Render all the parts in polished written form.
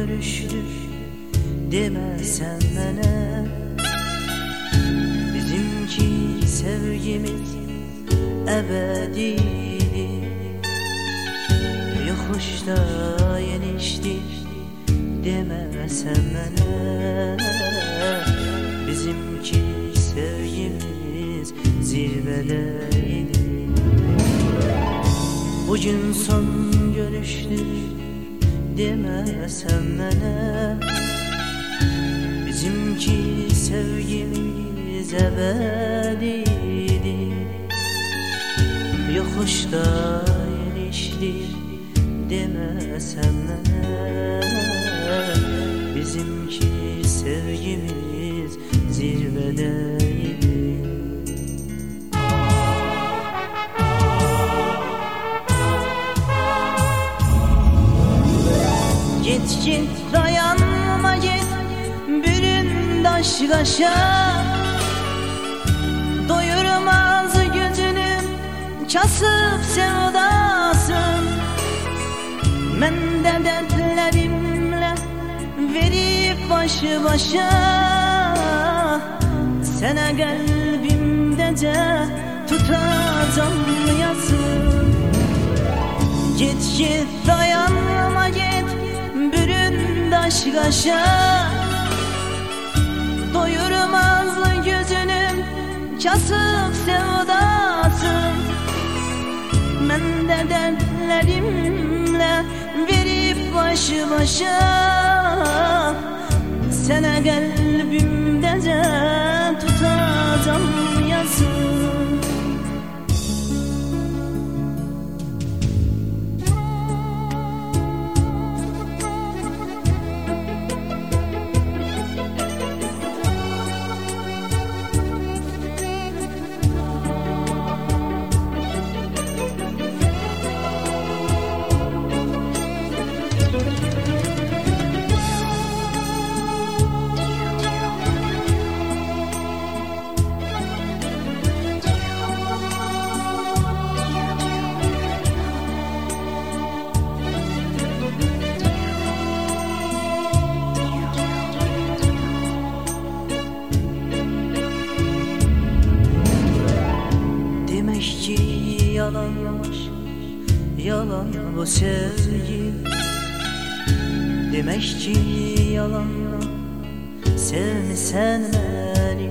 görüşdük deməsən mənə. Bizimki sevgimiz əbədidir, yoxuşda yenişdik deməsən mənə. Bizimki sevgimiz zirvedeydi. Bugün son görüştük deməsən mənə. Bizimki sevgimiz əbədidir, yoxuşda yenişdik deməsən mənə. Bizimki sevgimiz zirvedeydi. Git git dayanma git, bürün daş kaşa. Doyurmaz gözünün kasıp sevdasın. Men de dertlerimle verip başı başa. Sana kalbimdece tutacağım yazın. Git git dayanma git, bürün daş kaşa. Doyurmaz gözünün kasıp sevdasın. Men de dertlerimle verip başı başa. Sana kalbimdece tutacağım yazın. Demek ki yalanmış, yalan bu sevgi. Demek ki yalanla sevmesen beni.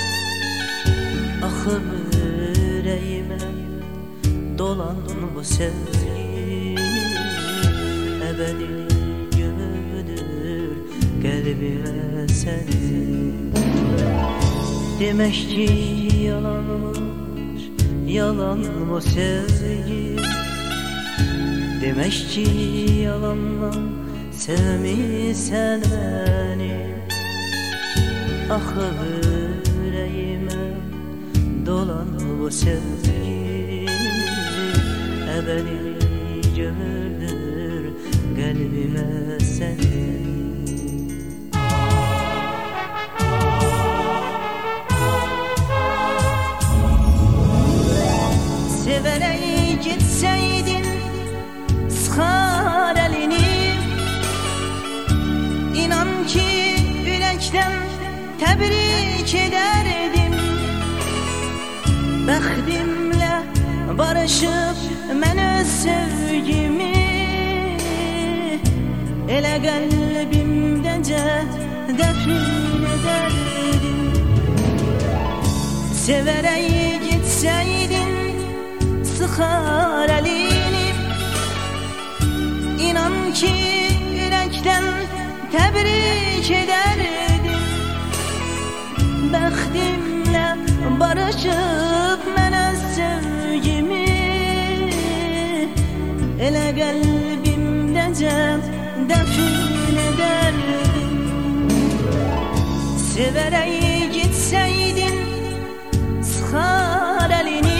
Axıb yüreğime dolan bu sevgi. Ebedi gömüldür kalbime seni. Demek ki yalanmış, yalan bu sevgi. Demek ki yalanla sevmişsen beni. Axıb yüreğime dolan bu sevgi. Ebedi gömüldür kalbime seni. Severek gitseydin sıkar elini. İnan ki yürekten tebrik ederdim. Bəxtimlə barışıp mən öz sevgimi. Elə qəlbimdəcə dəfn ederdim. Severek gitseydin sıkar elini. İnan ki yürekten tebrik ederdim. Bəxtimlə barışıp mən öz sevgimi. Elə qəlbimdəcə dəfn ederdim. Severek gitseydin sıkar elini.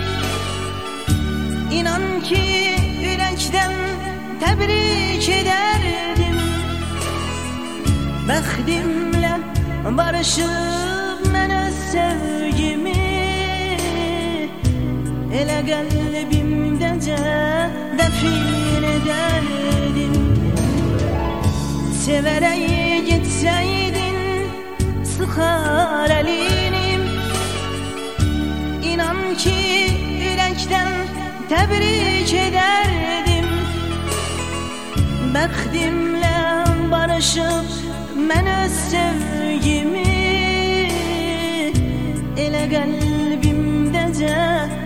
İnan ki yürekten tebrik ederdim. Bəxtimlə barışıp mən öz sevgimi. Elə qəlbimdəcə dəfn ederdim. severek gitseydin sıkar elini. İnan ki yürekten tebrik ederdim. Bəxtimlə barışıp mən öz sevgimi, elə qəlbimdəcə